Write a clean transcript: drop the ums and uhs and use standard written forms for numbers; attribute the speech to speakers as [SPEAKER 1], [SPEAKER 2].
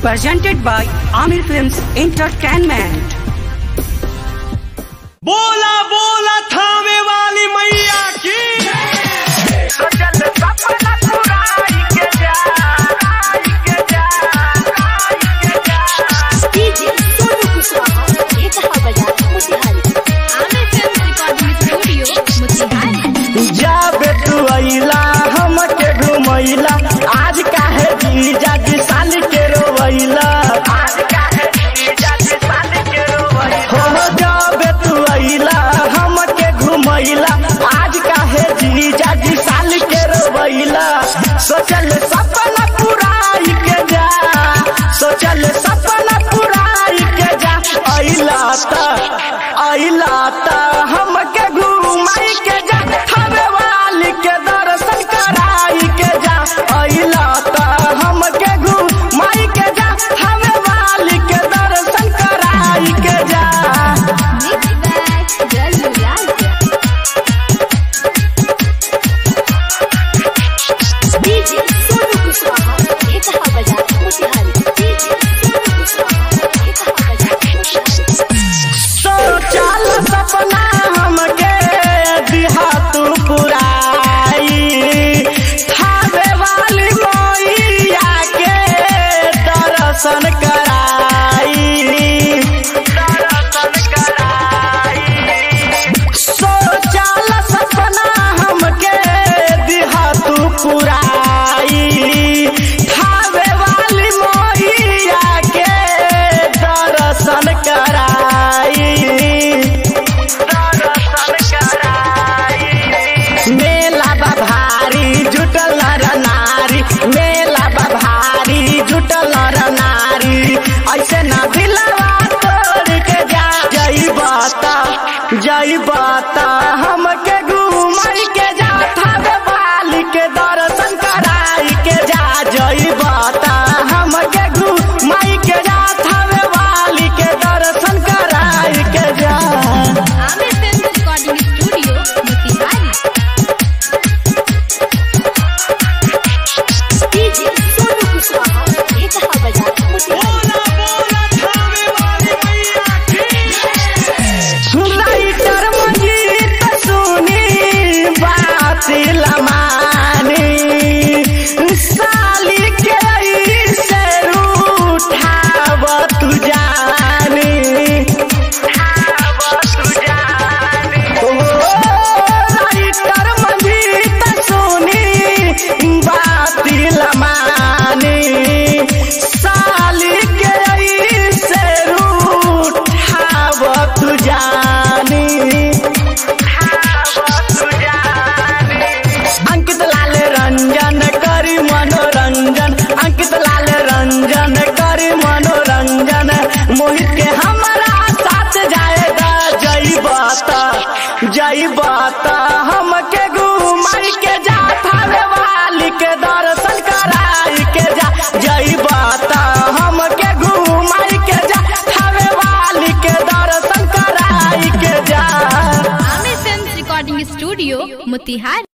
[SPEAKER 1] presented by Amir Films Entertainment।
[SPEAKER 2] बोला बोला थामे वाली मैया की।
[SPEAKER 3] जब तू अइला हमके घुमैला आज काहे जीजा जी साल के रोवैला हो जब तू अइला हमके घुमैला आज काहे जीजा जी साल के रोवैला सोचल सपना पुराई के जा सोचल सपना पुराई के जा अइला त हमके घुमाई के जा हवे वाली के दर्शन कराई के जा अइला त हमके घुमाई के जा हवे वाली के दर्शन कराई के जा। सोचल सपना हमके दिहा तू पुराई खावे वाली मैया के दर्शन कराई सोचल सपना हमके दिहा तू पुराई खावे वाली मैया के दर्शन कराई मेला भारी जुटल नर नारी मेला भारी जुटल नर नारी ऐसे न दिलवा तोड़ के जा जई बाता हमके घुमाई के जा थावे वाली के दर्शन कराई के जा जई बाता हमके घुमाई के जा थावे वाली के दर्शन कराई के जा। राइटर मंजीत सुनी बात लमानी साली के से उठाव तू जानी राइटर मंजीत सुनी बात लमानी साली के से उठाव तू जानी अंकित लाल रंजन करी मनोरंजन अंकित लाल रंजन करी मनोरंजन मोहित के हमारा साथ जाएगा जई बाता हमके घुमाई के जा थावे वाली के दर्शन कराई के जा जई बाता हमके घुमाई के जा थावे वाली के दर्शन कराई के जा।
[SPEAKER 4] Aamir films recording studio Motihari.